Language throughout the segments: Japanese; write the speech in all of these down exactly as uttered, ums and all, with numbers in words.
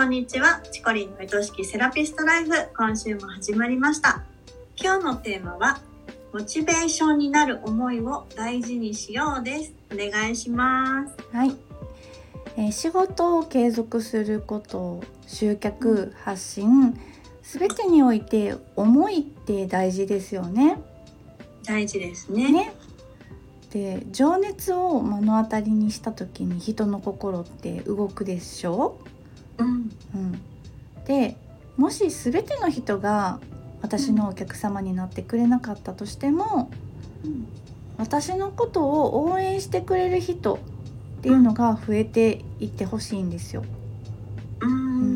こんにちは。チコリンの愛しきセラピストライフ、今週も始まりました。今日のテーマはモチベーションになる思いを大事にしようです。お願いします。 はい、えー、仕事を継続すること、集客、発信、すべてにおいて思いって大事ですよね。 大事ですね。 ね。で、情熱を目の当たりにした時に人の心って動くでしょう、 うんうん、で、もしすべての人が私のお客様になってくれなかったとしても、 うん、 私のことを応援してくれる人っていうのが増えていってほしいんですよ。 うん、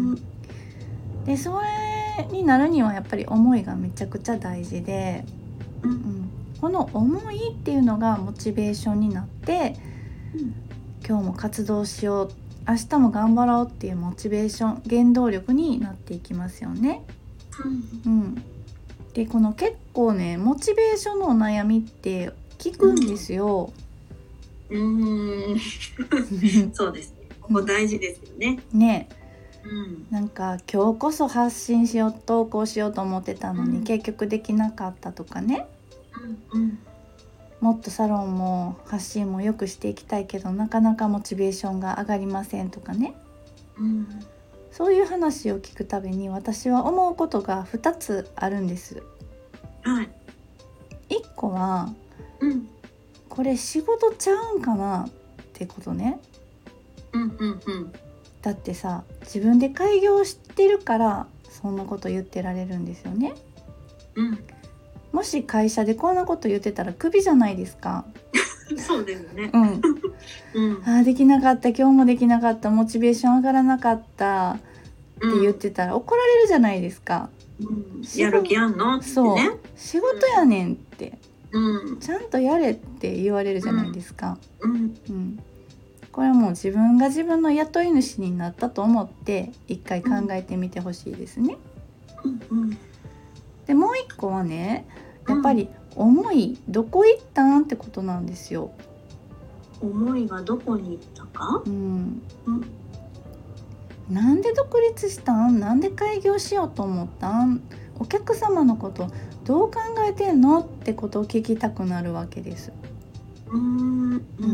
で、それになるにはやっぱり思いがめちゃくちゃ大事で、 うんうん、この思いっていうのがモチベーションになって、 うん、 今日も活動しよう、明日も頑張ろうっていうモチベーション、原動力になっていきますよね。うん、で、この結構ね、モチベーションのお悩みって聞くんですよ。 うん、うん、そうですね。ここ大事ですよね。 ね。 うん、 なんか今日こそ発信しよう、投稿しようと思ってたのに、 うん、 結局できなかったとかね、 うん、 もっとサロンも発信もよくしていきたいけどなかなかモチベーションが上がりませんとかね、 うん、 そういう話を聞くたびに私は思うことがふたつあるんです。 はい。 いっこは、 うん、 これ仕事ちゃうんかなってことね。 うん、うん、うん。 だってさ、自分で開業してるからそんなこと言ってられるんですよね。 うん、 もし会社でこんなこと言ってたらクビじゃないですか。 そうですね。 うん、 うん、 あーできなかった、今日もできなかった、モチベーション上がらなかったって言ってたら怒られるじゃないですか。 うん、やる気あんのってね。 そう、仕事やねんって、 うん、 ちゃんとやれって言われるじゃないですか。 うん、 うん、これはもう自分が自分の雇い主になったと思って一回考えてみてほしいですね。 うん、 で、もう一個はね、やっぱり思いどこ行ったんってことなんですよ。 思いがどこに行ったか、 うん、 うん、 なんで独立したん、なんで開業しようと思ったん、お客様のことどう考えてんのってことを聞きたくなるわけです。 うん、うん、うん、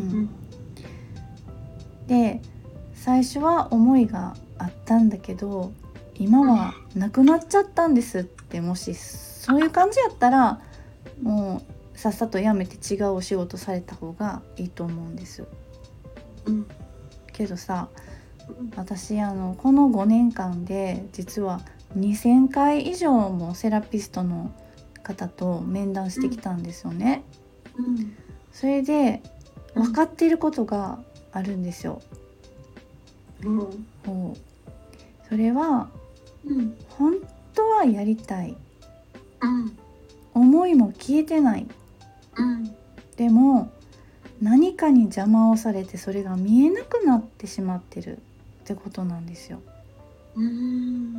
で、最初は思いがあったんだけど今はなくなっちゃったんですって、もしそういう感じやったらもうさっさと辞めて違うお仕事された方がいいと思うんです。 うん、 けどさ、私あのこのごねんかんで実はにせんかい以上もセラピストの方と面談してきたんですよね。 うん、 それで分かっていることがあるんですよ。 うん、 そう、それは、 うん、 本当はやりたい、 うん、 思いも消えてない、 うん、 でも何かに邪魔をされてそれが見えなくなってしまってるってことなんですよ。 うん、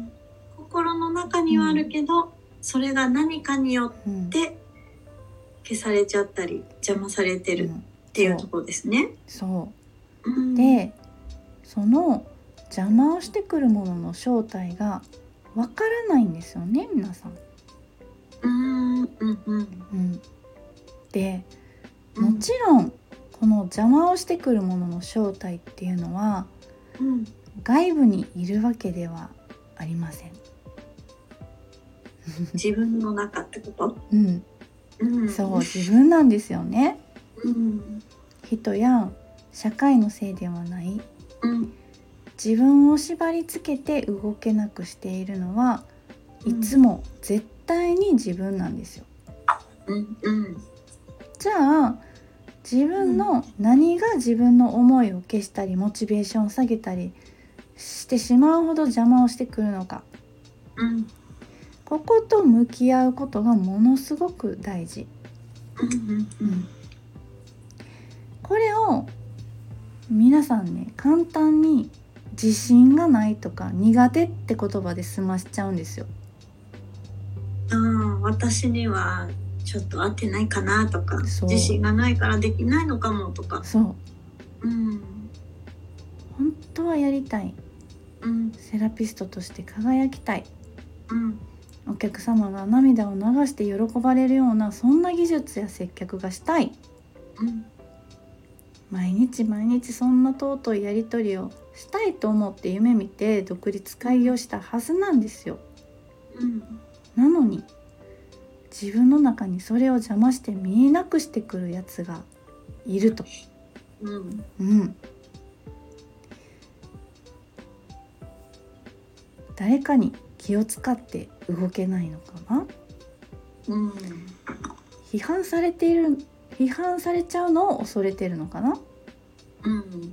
心の中にはあるけど、うん、それが何かによって消されちゃったり邪魔されてるっていうところですね。 そう、 うん、 で、その邪魔をしてくるものの正体がわからないんですよね、皆さん。 うん、うん、うん、 うん、で、もちろんこの邪魔をしてくるものの正体っていうのは、 うん、 外部にいるわけではありません。 自分の中ってこと？ うん、うん、そう、自分なんですよね。 うん、 人や社会のせいではない、 うん、 自分を縛り付けて動けなくしているのはいつも絶対に自分なんですよ。 うんうん、 じゃあ自分の何が自分の思いを消したりモチベーションを下げたりしてしまうほど邪魔をしてくるのか、 うん、 ここと向き合うことがものすごく大事、 うんうんうん、 これを皆さんね、簡単に自信がないとか苦手って言葉で済ましちゃうんですよ。 ああ、私にはちょっと合ってないかなとか、自信がないからできないのかもとか。 そう、 うん、 本当はやりたい、 うん、 セラピストとして輝きたい、 うん、 お客様が涙を流して喜ばれるようなそんな技術や接客がしたい、 うん、 毎日毎日そんな尊いやり取りをしたいと思って夢見て独立開業したはずなんですよ。 うん、 なのに自分の中にそれを邪魔して見えなくしてくるやつがいると、 うん、 うん、誰かに気を使って動けないのかな、 うん、 批判されている批判されちゃうのを恐れてるのかな、 うん、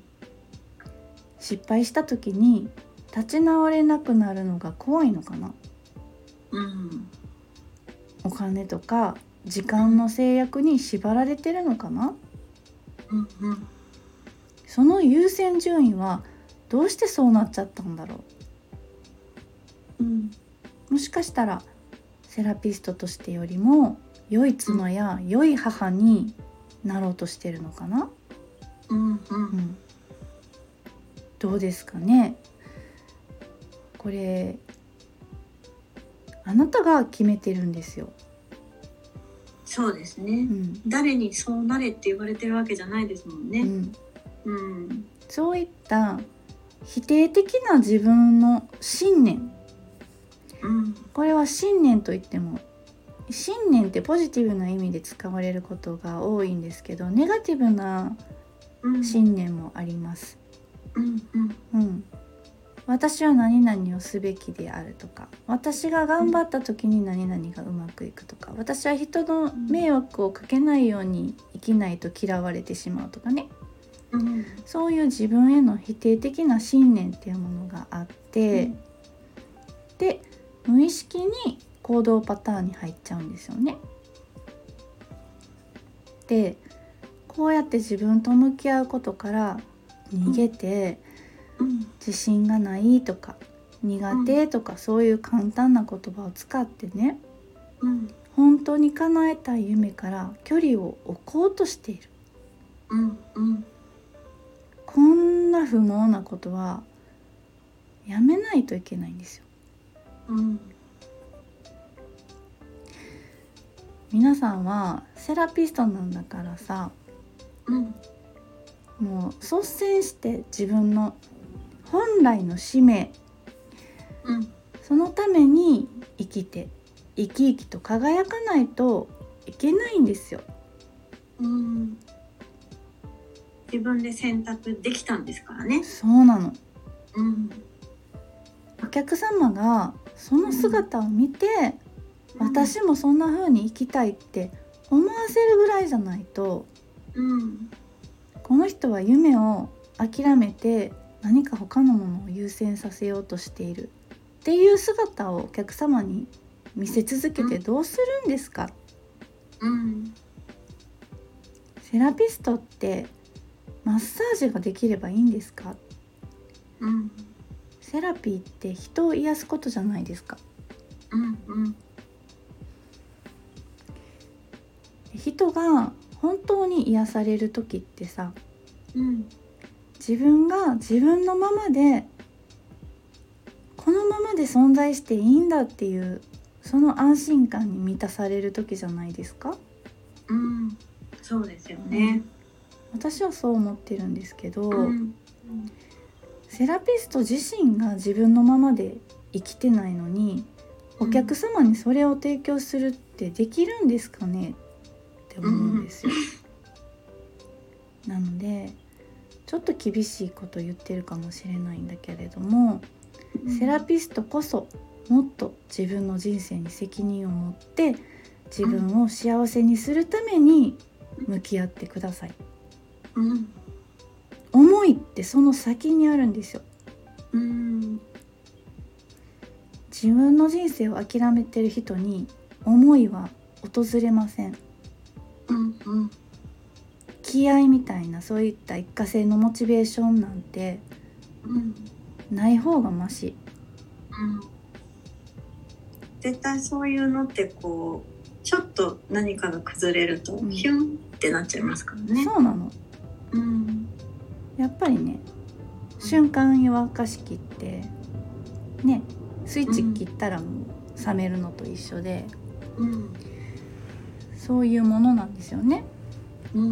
失敗した時に立ち直れなくなるのが怖いのかな、 うん、 お金とか時間の制約に縛られてるのかな、 うん、うん、 その優先順位はどうしてそうなっちゃったんだろうん、 う。もしかしたらセラピストとしてよりも良い妻や良い母になろうとしてるのかな、 うん、うん、 うん、どうですかね。これあなたが決めてるんですよ。 そうですね、 うん、 誰にそうなれって言われてるわけじゃないですもんね。 うん、 うん、 そういった否定的な自分の信念、 うん、 これは信念といっても信念ってポジティブな意味で使われることが多いんですけど、ネガティブな信念もあります、 うんうんうん、私は何々をすべきであるとか、私が頑張った時に何々がうまくいくとか、私は人の迷惑をかけないように生きないと嫌われてしまうとかね、 うん、 そういう自分への否定的な信念っていうものがあって、うん、で無意識に行動パターンに入っちゃうんですよね。でこうやって自分と向き合うことから逃げて、 うん、 自信がないとか苦手とか、そういう簡単な言葉を使ってね、 うん、 本当に叶えたい夢から距離を置こうとしている、 うんうん、 こんな不毛なことはやめないといけないんですよ、 うん、 皆さんはセラピストなんだからさ、 うん、 もう率先して自分の本来の使命、 うん、 そのために生きて生き生きと輝かないといけないんですよ、 うん、自分で選択できたんですからね。 そうなの、 うん、 お客様がその姿を見て、うん、私もそんな風に生きたいって思わせるぐらいじゃないと、 うん、 この人は夢を諦めて何か他のものを優先させようとしているっていう姿をお客様に見せ続けてどうするんですか、 うん、 セラピストってマッサージができればいいんですか、 うん、 セラピーって人を癒すことじゃないですか、 うんうん、 人が本当に癒される時ってさ、 うん、 自分が自分のままでこのままで存在していいんだっていうその安心感に満たされる時じゃないですか、 うん、そうですよね、 うん、私はそう思ってるんですけど、 うんうん、 セラピスト自身が自分のままで生きてないのにお客様にそれを提供するってできるんですかねって思うんですよ、うん、なのでちょっと厳しいこと言ってるかもしれないんだけれども、うん、セラピストこそもっと自分の人生に責任を持って自分を幸せにするために向き合ってください、うん、思いってその先にあるんですよ、うん、自分の人生を諦めてる人に思いは訪れません、うんうん、気合みたいなそういった一過性のモチベーションなんて、うん、ない方がマシ、うん、 絶対そういうのってこうちょっと何かが崩れるとヒュンってなっちゃいますからね、 そうなの、うん、やっぱりね瞬間湯沸かし器ってねスイッチ切ったらもう冷めるのと一緒で、 うん、 そういうものなんですよね。 うん、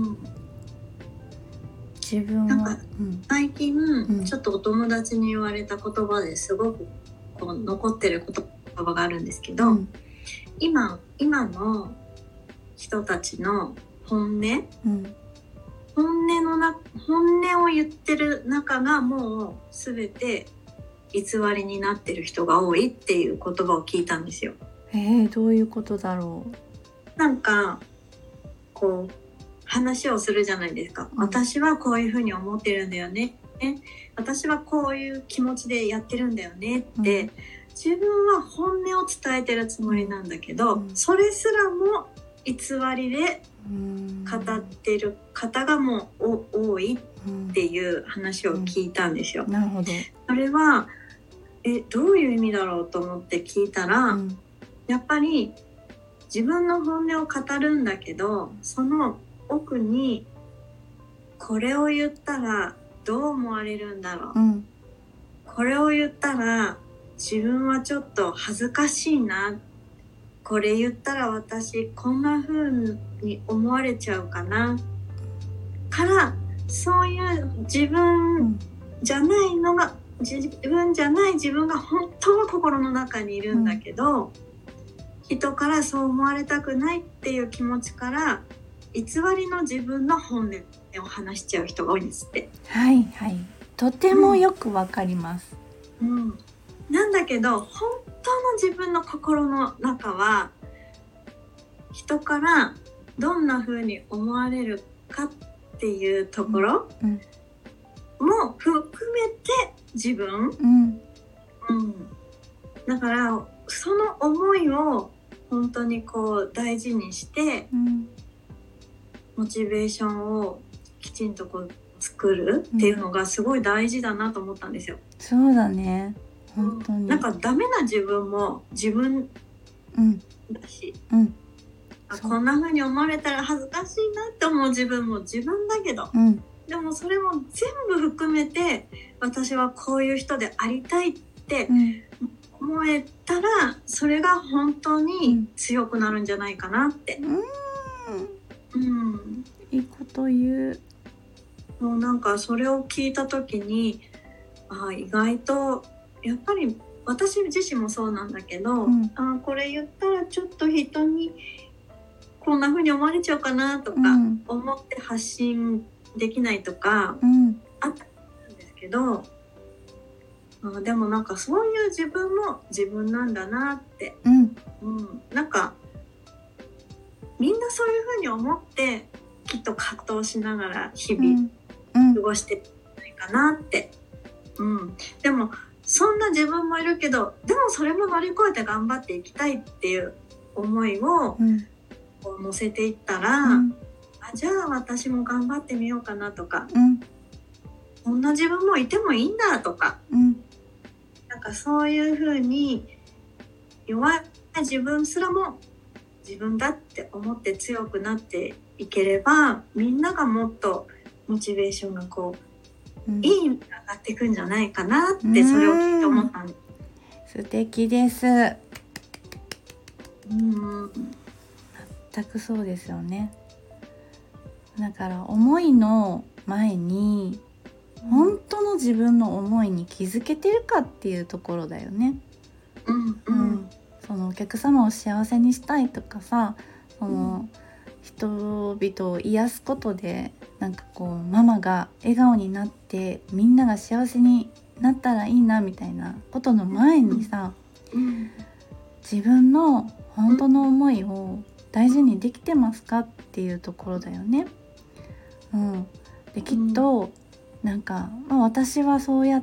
自分は、 なんかうん、 最近、 うん、 ちょっとお友達に言われた言葉ですごくこう残ってる言葉があるんですけど、うん、今今の人たちの本音、うん、本音のな本音を言ってる中がもう全て偽りになってる人が多いっていう言葉を聞いたんですよ。 えー、どういうことだろう。 なんかこう話をするじゃないですか、うん、私はこういうふうに思ってるんだよね、私はこういう気持ちでやってるんだよねって、うん、自分は本音を伝えてるつもりなんだけど、うん、それすらも偽りで語ってる方がもう多いっていう話を聞いたんですよ、 うん、なるほど。 それはえどういう意味だろうと思って聞いたら、うん、やっぱり自分の本音を語るんだけど、その奥にこれを言ったらどう思われるんだろう、うん、これを言ったら自分はちょっと恥ずかしいな、これ言ったら私こんな風に思われちゃうかなから、そういう自分じゃないのが、自分じゃない自分が本当は心の中にいるんだけど、うん、人からそう思われたくないっていう気持ちから偽りの自分の本音を話しちゃう人が多いんですって。 はいはい、とてもよくわかります、 うんうん、なんだけど本当の自分の心の中は人からどんな風に思われるかっていうところも含めて自分、うんうん、だからその思いを本当にこう大事にして、うん、モチベーションをきちんとこう作るっていうのがすごい大事だなと思ったんですよ、うん、 そうだね、本当に、 うん、なんかダメな自分も自分だし、うんうん、あこんな風に思われたら恥ずかしいなって思う自分も自分だけど、うん、でもそれも全部含めて私はこういう人でありたいって思えたら、それが本当に強くなるんじゃないかなって、うんうん、 いいこと言う。 もうなんかそれを聞いた時に、あ意外とやっぱり私自身もそうなんだけど、うん、あこれ言ったらちょっと人にこんな風に思われちゃうかなとか思って発信できないとか、うん、あったんですけど、あでもなんかそういう自分も自分なんだなって、うんうん、なんかみんなそういう風に思ってきっと葛藤しながら日々過ごしてないかなって、うんうん、でもそんな自分もいるけど、でもそれも乗り越えて頑張っていきたいっていう思いを、うんこう乗せていったら、うん、あじゃあ私も頑張ってみようかなとか、うん、こんな自分もいてもいいんだとか、うん、なんかそういう風に弱い自分すらも自分だって思って強くなっていければ、みんながもっとモチベーションがこう、うん、いい意味に上がっていくんじゃないかなって、それを聞いて思ったんです。 素敵です。 うん全くそうですよね。だから思いの前に本当の自分の思いに気づけてるかっていうところだよね、 うんうんうん、 そのお客様を幸せにしたいとかさ、その人々を癒すことでなんかこうママが笑顔になってみんなが幸せになったらいいなみたいなことの前にさ、うんうん、自分の本当の思いを大事にできてますかっていうところだよね、うん、できっとなんか、まあ、私はそうやって、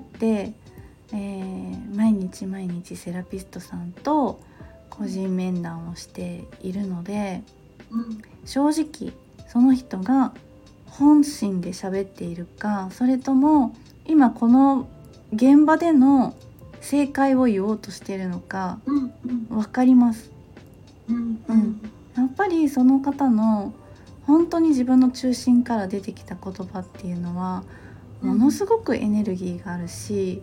えー、毎日毎日セラピストさんと個人面談をしているので、うん、正直その人が本心で喋っているか、それとも今この現場での正解を言おうとしているのか分かります、うんうん、やっぱりその方の本当に自分の中心から出てきた言葉っていうのはものすごくエネルギーがあるし、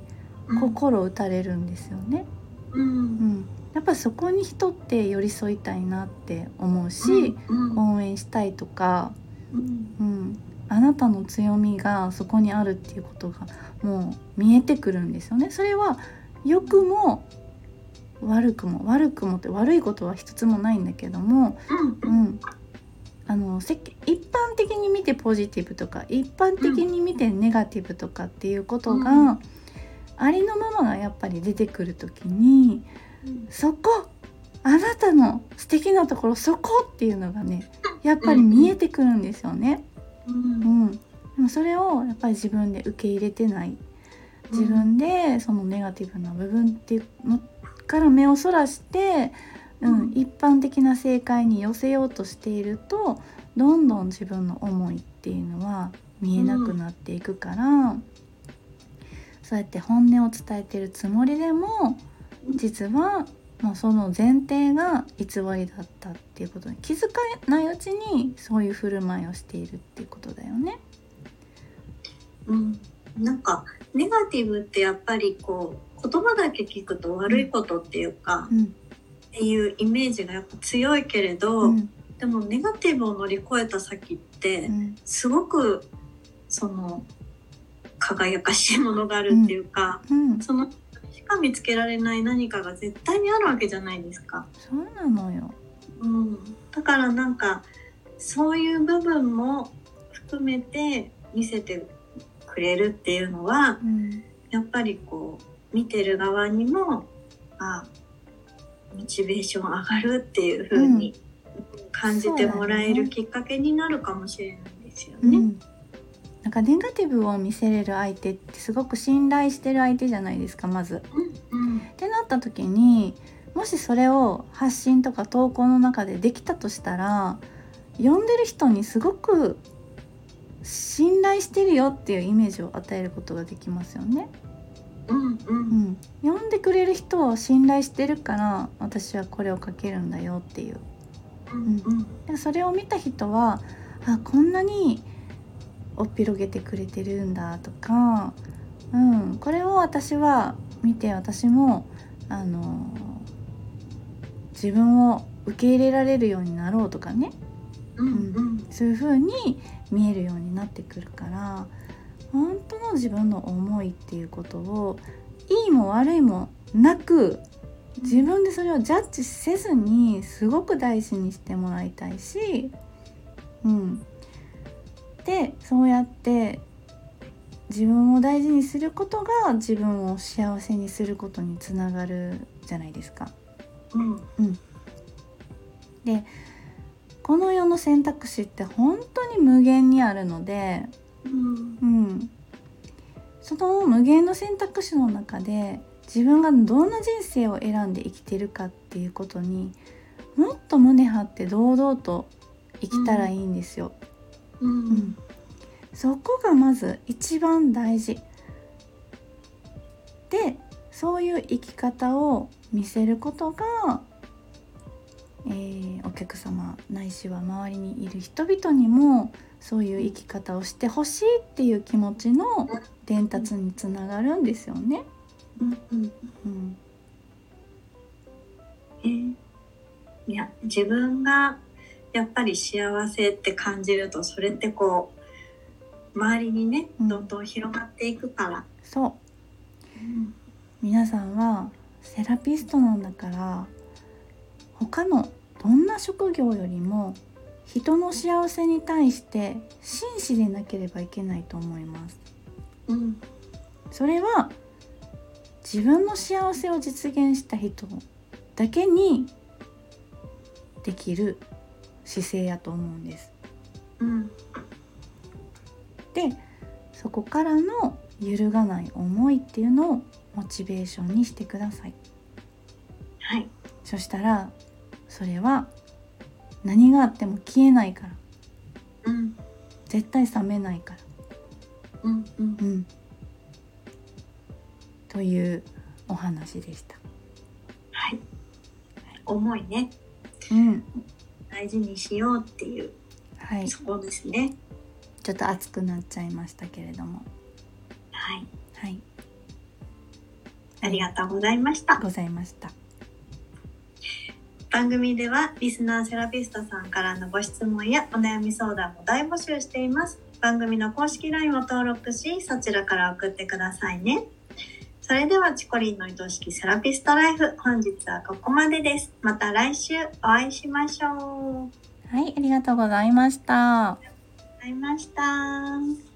心打たれるんですよね。 うん、 うん、やっぱりそこに人って寄り添いたいなって思うし、 うんうん、 応援したいとか、 うんうん、あなたの強みがそこにあるっていうことがもう見えてくるんですよね。それは良くも悪くも、悪くもって悪いことは一つもないんだけども、 ううんん、あの一般的に見てポジティブとか一般的に見てネガティブとかっていうことが、 うん、 ありのままがやっぱり出てくるときに、そこあなたの素敵なところそこっていうのがねやっぱり見えてくるんですよね。 うんうん、でもそれをやっぱり自分で受け入れてない、自分でそのネガティブな部分っていうのから目をそらして、うん、一般的な正解に寄せようとしているとどんどん自分の思いっていうのは見えなくなっていくから、うん、そうやって本音を伝えてるつもりでも実はもうその前提が偽りだったっていうことに気づかないうちにそういう振る舞いをしているっていうことだよね。 うん、なんかネガティブってやっぱりこう言葉だけ聞くと悪いことっていうか、うん、っていうイメージがやっぱ強いけれど、うん、でもネガティブを乗り越えた先ってすごくその輝かしいものがあるっていうか、うんうん、そのしか見つけられない何かが絶対にあるわけじゃないですか。 そうなのよ、 うん、だからなんかそういう部分も含めて見せてくれるっていうのは、うん、やっぱりこう見てる側にもあモチベーション上がるっていう風に感じてもらえるきっかけになるかもしれないですよね。うん、 なんかネガティブを見せれる相手ってすごく信頼してる相手じゃないですか、まず、うんうん、ってなった時にもしそれを発信とか投稿の中でできたとしたら読んでる人にすごく信頼してるよっていうイメージを与えることができますよね。 うんうんうん、 読んでくれる人を信頼してるから私はこれを書けるんだよっていう、うんうん、でそれを見た人はあこんなにおっぴろげてくれてるんだとか、うん、これを私は見て私もあの自分を受け入れられるようになろうとかね、うんうん、そういう風に見えるようになってくるから本当の自分の思いっていうことをいいも悪いもなく自分でそれをジャッジせずにすごく大事にしてもらいたいし、うん、でそうやって自分を大事にすることが自分を幸せにすることにつながるじゃないですか。うんうん、でこの世の選択肢って本当に無限にあるので、うんうん、その無限の選択肢の中で自分がどんな人生を選んで生きてるかっていうことにもっと胸張って堂々と生きたらいいんですよ。うんうん、そこがまず一番大事でそういう生き方を見せることが、えー、お客様ないしは周りにいる人々にもそういう生き方をしてほしいっていう気持ちの伝達につながるんですよね。うんうんうん、 えー、いや自分がやっぱり幸せって感じるとそれってこう周りにね、うん、どんどん広がっていくから。 そう、うん、皆さんはセラピストなんだから他のどんな職業よりも人の幸せに対して真摯でなければいけないと思います。うん、それは自分の幸せを実現した人だけにできる姿勢やと思うんです。うん、でそこからの揺るがない思いっていうのをモチベーションにしてください。 はい。 そしたらそれは何があっても消えないから、うん、絶対冷めないから、うんうんうん、というお話でした。 はい。思いね、 うん、 大事にしようっていう、はい、そこですね。 ちょっと熱くなっちゃいましたけれども、 はい、 はい、 ありがとうございました。 ございました。 番組ではリスナーセラピストさんからのご質問やお悩み相談も大募集しています。番組の公式 ライン を登録し、そちらから送ってくださいね。それではチコリンの愛しきセラピストライフ、本日はここまでです。また来週お会いしましょう。 はい、ありがとうございました。 ありがとうございました。